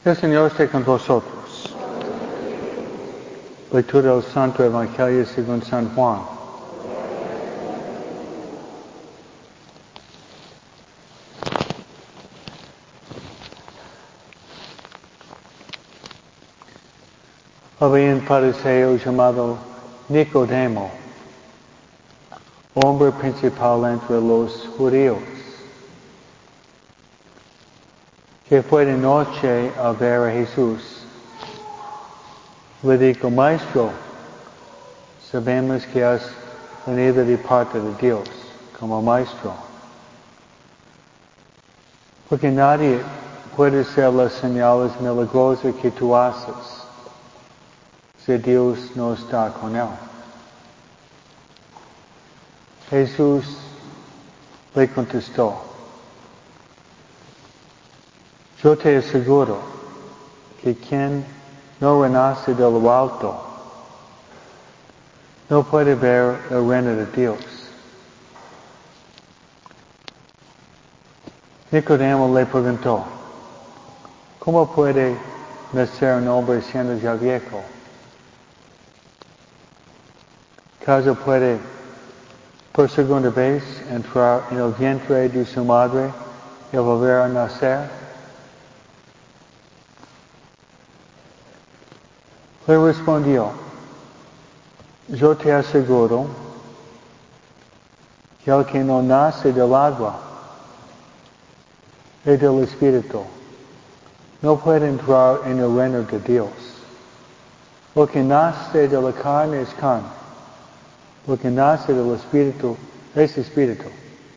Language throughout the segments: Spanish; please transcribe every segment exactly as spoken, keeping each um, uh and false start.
El Señor esté con vosotros. Lectura del Santo Evangelio según San Juan. Había un fariseo llamado Nicodemo, hombre principal entre los judíos, que fue de noche a ver a Jesús. Le dijo: Maestro, sabemos que has venido de parte de Dios como maestro, porque nadie puede hacer las señales milagrosas que tú haces si Dios no está con él. Jesús le contestó: Yo te aseguro que quien no renace de lo alto no puede ver el reino de Dios. Nicodemo le preguntó: ¿Cómo puede nacer un hombre siendo ya viejo? ¿Acaso puede por segunda vez entrar en el vientre de su madre y volver a nacer? Le respondió: Yo te aseguro que el que no nace del agua y del Espíritu no puede entrar en el reino de Dios. Lo que nace de la carne es carne, lo que nace del Espíritu es Espíritu.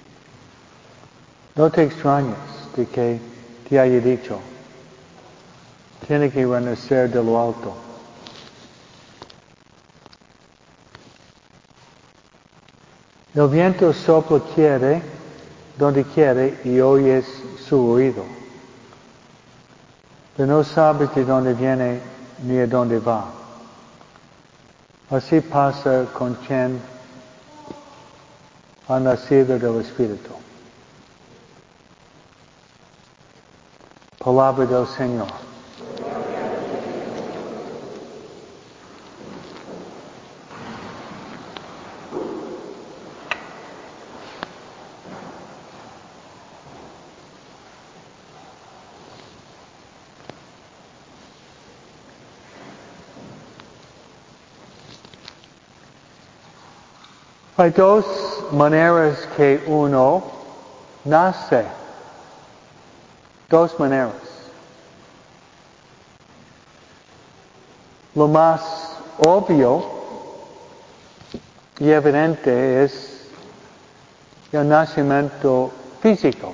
No te extrañes de que te haya dicho: tiene que renacer de lo alto. El viento sopla quiere, donde quiere, y oyes su ruido, pero no sabes de dónde viene ni a dónde va. Así pasa con quien ha nacido del Espíritu. Palabra del Señor. Hay dos maneras que uno nace. Dos maneras. Lo más obvio y evidente es el nacimiento físico,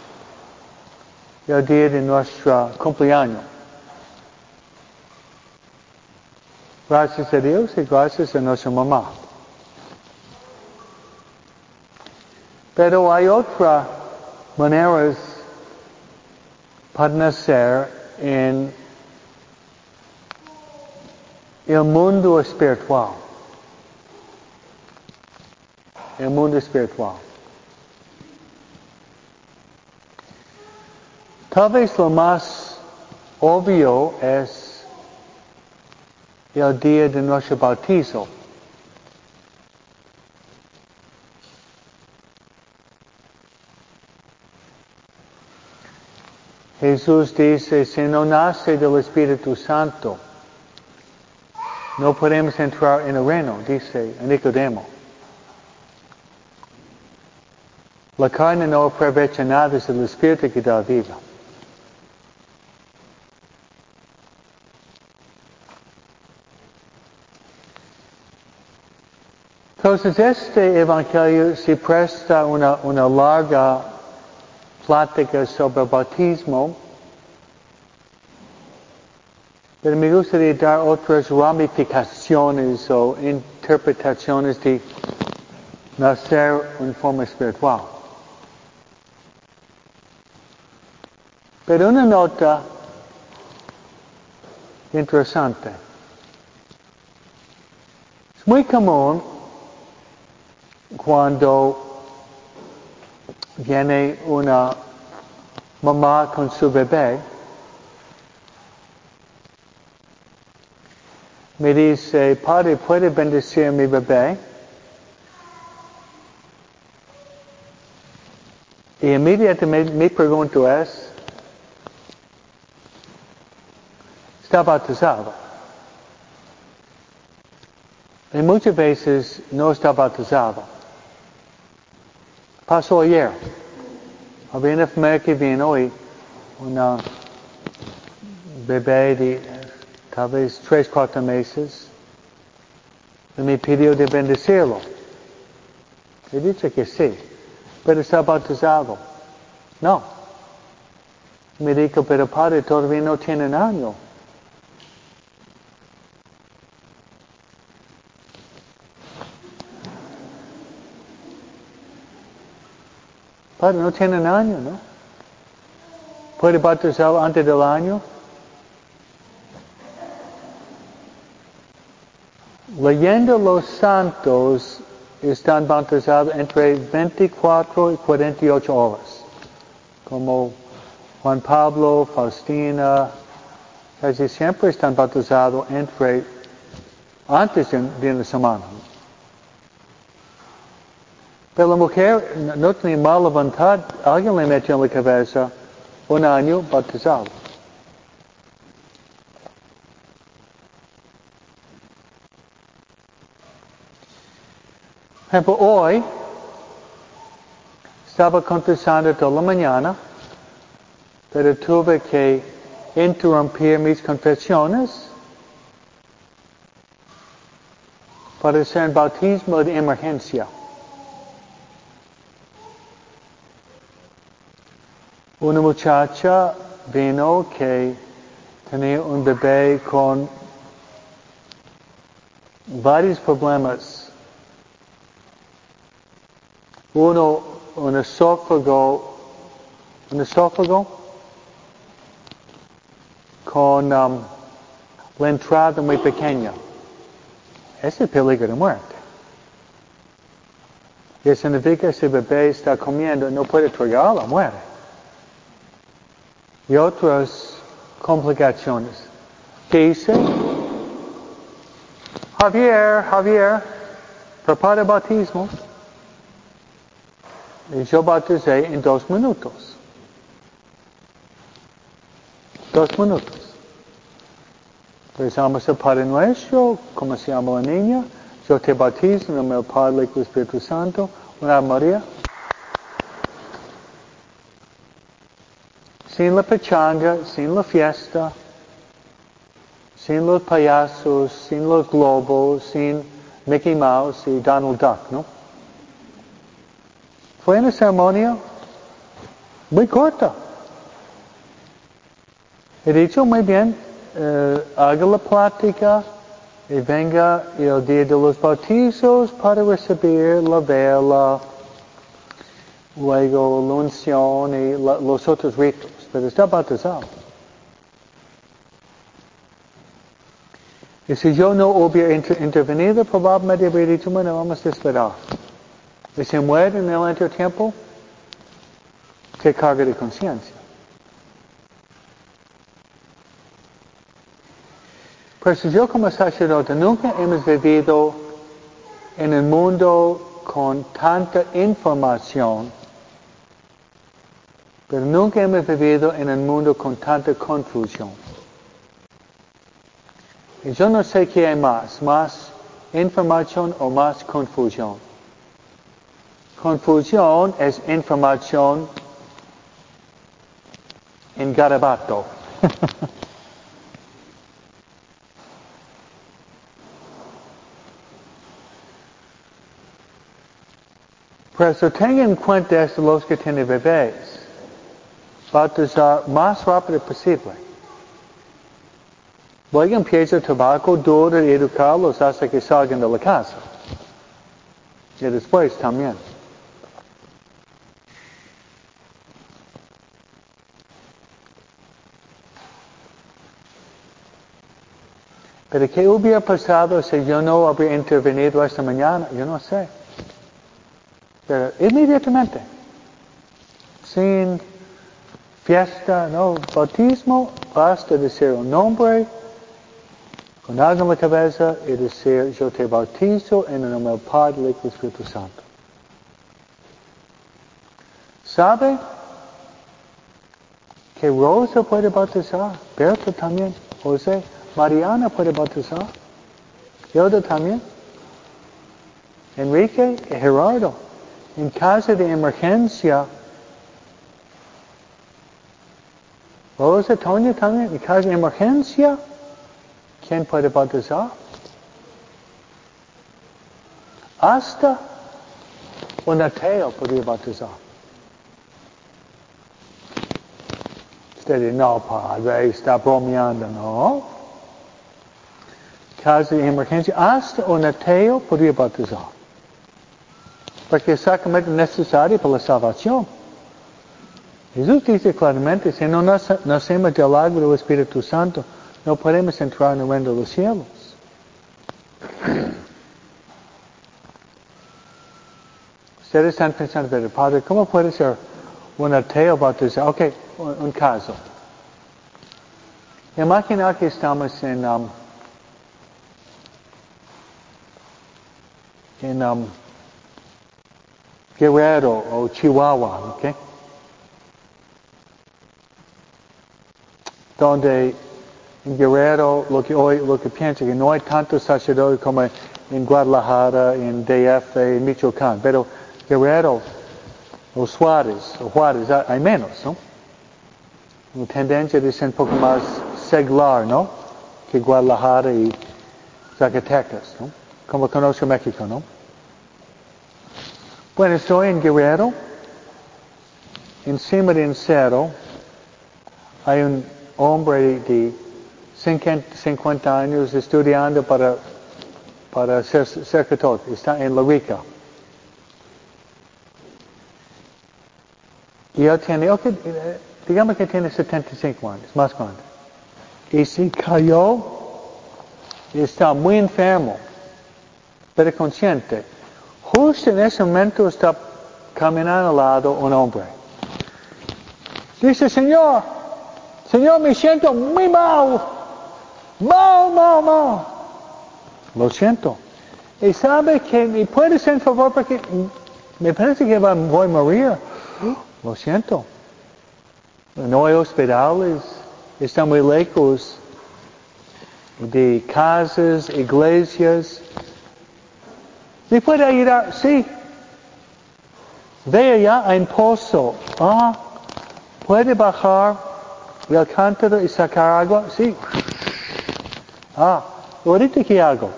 el día de nuestro cumpleaños. Gracias a Dios y gracias a nuestra mamá. Pero hay otras maneras para nacer en el mundo espiritual. El mundo espiritual. Tal vez lo más obvio es el día de nuestro bautizo. Jesús dice: si no nace del Espíritu Santo, no podemos entrar en el reino, dice Nicodemo. La carne no aprovecha nada, es el Espíritu que da vida. Entonces este Evangelio se presta una, una larga plática sobre el bautismo, pero me gustaría dar otras ramificaciones o interpretaciones de nacer en forma espiritual. Pero una nota interesante. Es muy común cuando viene una mamá con su bebé me dice, Padre, ¿puede bendecir a mi bebé? Y inmediatamente mi pregunta es, ¿está bautizado? Y muchas veces no está bautizado. Pasó ayer. Había una familia que vino y una bebé de tal vez tres, cuatro meses y me pidió de bendecirlo. He dicho que sí, pero está bautizado. No. Me dijo, pero padre, todavía no tiene un año. Padre, no tiene un año, ¿no? ¿Puede bautizarlo antes del año? Leyendo los santos están bautizados entre veinticuatro y cuarenta y ocho horas. Como Juan Pablo, Faustina, casi siempre están bautizados entre, antes de, de una semana. Pero la mujer no tenía mala voluntad, alguien le metió en la cabeza un año bautizado. Por ejemplo, hoy estaba confesando toda la mañana, pero tuve que interrumpir mis confesiones para hacer un bautismo de emergencia. Una muchacha vino que tenía un bebé con varios problemas. Uno, un esófago, un esófago con um, la entrada muy pequeña. Ese es peligro de muerte. Y significa que ese bebé está comiendo, no puede tragarla, muere. Y otras complicaciones. ¿Qué hice? Javier, Javier, prepara el bautismo. Y yo bauticé en dos minutos. Dos minutos. Rezamos el Padre Nuestro, como se llama la niña. Yo te bautizo en el nombre del Padre y del Espíritu Santo. Una Ave María. Sin la pachanga, sin la fiesta, sin los payasos, sin los globos, sin Mickey Mouse y Donald Duck, ¿no? Fue una ceremonia muy corta. He dicho muy bien, eh, haga la plática y venga el día de los bautizos para recibir la vela, luego la unción y la, los otros ritos. Pero está bautizado. Y si yo no hubiera inter intervenido, probablemente habría dicho, bueno, vamos a esperar. Y si muere en el entretiempo, qué carga de conciencia. Pero si yo como sacerdote nunca hemos vivido en un mundo con tanta información, pero nunca hemos vivido en un mundo con tanta confusión. Y yo no sé qué hay más, más información o más confusión. Confusión es información en garabato. Por eso tengan en cuenta esto los que tienen bebés. Bautizar más rápido posible. Luego empieza el trabajo duro de educarlos hasta que salgan de la casa. Y después también. Pero ¿qué hubiera pasado si yo no habría intervenido esta mañana? Yo no sé. Pero inmediatamente, sin fiesta, no, bautismo, basta decir un nombre, con agua en la cabeza y decir, yo te bautizo en el nombre del Padre, del Hijo y del Espíritu Santo. ¿Sabe que Rosa puede bautizar? Berta también. José, Mariana puede bautizar. Yoda también. Enrique y Gerardo. En caso de emergencia, Rosa, Toña también. En caso de emergencia, ¿quién puede bautizar? Hasta un ateo podría bautizar. Usted dice, no, padre, está bromeando, no. Caso de emergencia, hasta un ateo podría bautizar. Porque es sacramento necesario para la salvación. Jesús dice claramente, si no nacemos del agua del Espíritu Santo, no podemos entrar en el reino de los cielos. Ustedes están pensando, pero Padre, ¿cómo puede ser un ateo bautizado? Ok, un, un caso. Imagina que estamos en, um, en um, Guerrero o Chihuahua, ¿ok? Donde en Guerrero lo que hoy lo que pienso que no hay tantos sacerdotes como en Guadalajara, en D F, en Michoacán, pero Guerrero o Suárez, o Juárez hay menos, ¿no? Una tendencia de ser un poco más seglar, ¿no? Que Guadalajara y Zacatecas, ¿no? Como conoce México, ¿no? Bueno, estoy en Guerrero, encima de un cerro, hay un hombre de cincuenta años estudiando para, para ser sacerdote, está en La Rica. Y él tiene, okay, digamos que tiene setenta y cinco años, más grande. Y se cayó y está muy enfermo, pero consciente. Justo en ese momento está caminando al lado un hombre. Dice, Señor, Señor, me siento muy mal. Mal, mal, mal. Lo siento. Y sabe que me puede hacer un favor porque me parece que va, voy a morir. Lo siento. No hay hospitales. Están muy lejos de casas, iglesias. ¿Me puede ayudar? Sí. Ve allá a un pozo. Ah, ¿puede bajar el cántaro y sacar agua? Sí. Ah, ahorita ¿qué hago?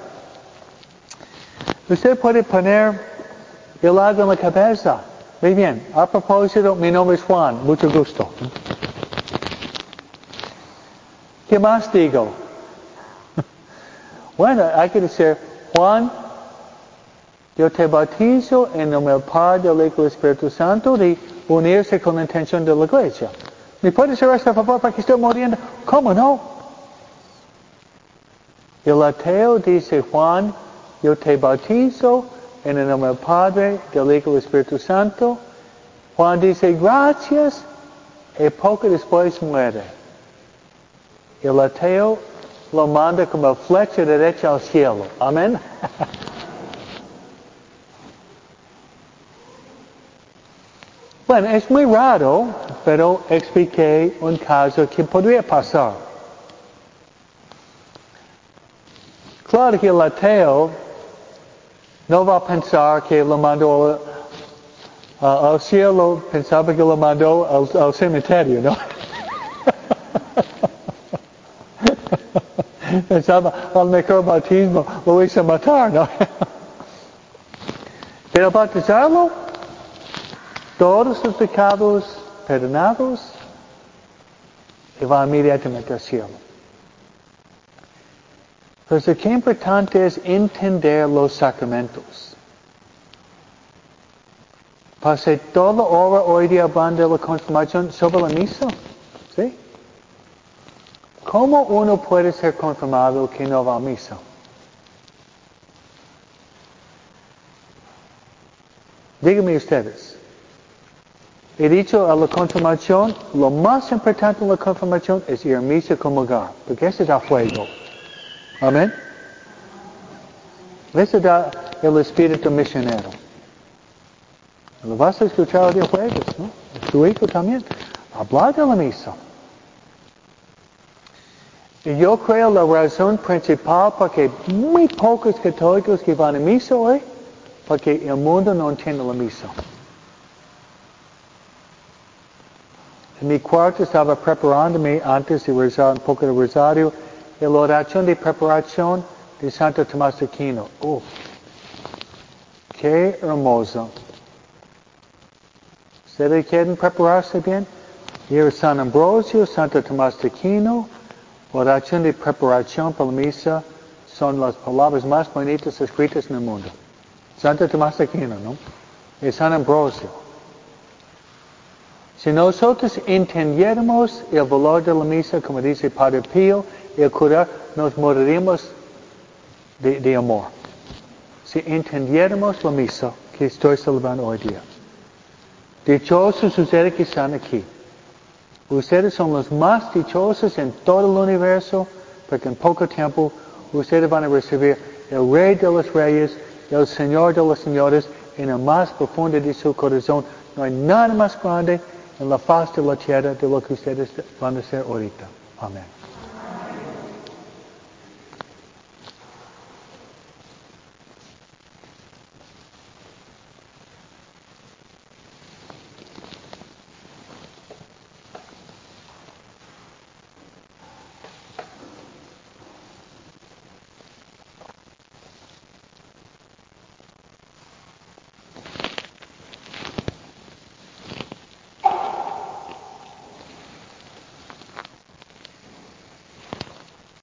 Usted puede poner el agua en la cabeza. Muy bien. A propósito, mi nombre es Juan. Mucho gusto. ¿Qué más digo? Bueno, hay que decir, Juan, yo te bautizo en nombre del Padre, del Hijo y del Espíritu Santo de unirse con la intención de la iglesia. ¿Me puede hacer este favor para que estoy muriendo? ¿Cómo no? El ateo dice, Juan, yo te bautizo en el nombre del Padre, del Hijo y del Espíritu Santo. Juan dice, gracias, y poco después muere. El ateo lo manda como flecha derecha al cielo. Amén. Bueno, es muy raro, pero expliqué un caso que podría pasar. Claro que el ateo no va a pensar que lo mandó uh, al cielo, pensaba que lo mandó al, al cementerio, ¿no? Pensaba, al mejor bautismo lo hizo matar, ¿no? Pero bautizarlo, todos sus pecados perdonados, y va inmediatamente al cielo. Entonces, qué importante es entender los sacramentos. Pasé toda la hora hoy día hablando de la confirmación sobre la misa. ¿Sí? ¿Cómo uno puede ser confirmado que no va a misa? Díganme ustedes. He dicho a la confirmación, lo más importante en la confirmación es ir a misa y comulgar, porque ese es a fuego. Amén. Ese da el espíritu misionero. Lo vas a escuchar de jueves, ¿no? Tu hijo también. Hablar de la misa. Y yo creo la razón principal porque muy pocos católicos que van a misa hoy, porque el mundo no entiende la misa. En mi cuarto estaba preparándome antes de rezar un poco de rosario, y la oración de preparación de Santo Tomás de Aquino. ¡Oh! ¡Qué hermoso! ¿Ustedes quieren prepararse bien? Ir a San Ambrosio, Santo Tomás de Aquino, oración de preparación para la misa, son las palabras más bonitas escritas en el mundo. Santo Tomás de Aquino, ¿no? Y San Ambrosio. Si nosotros entendiéramos el valor de la misa, como dice Padre Pío, el cura, nos moriríamos de, de amor. Si entendiéramos la misa que estoy celebrando hoy día. Dichosos ustedes que están aquí. Ustedes son los más dichosos en todo el universo, porque en poco tiempo ustedes van a recibir el Rey de los Reyes, el Señor de los Señores, en el más profundo de su corazón. No hay nada más grande en la faz de la tierra de lo que ustedes van a hacer ahorita. Amén.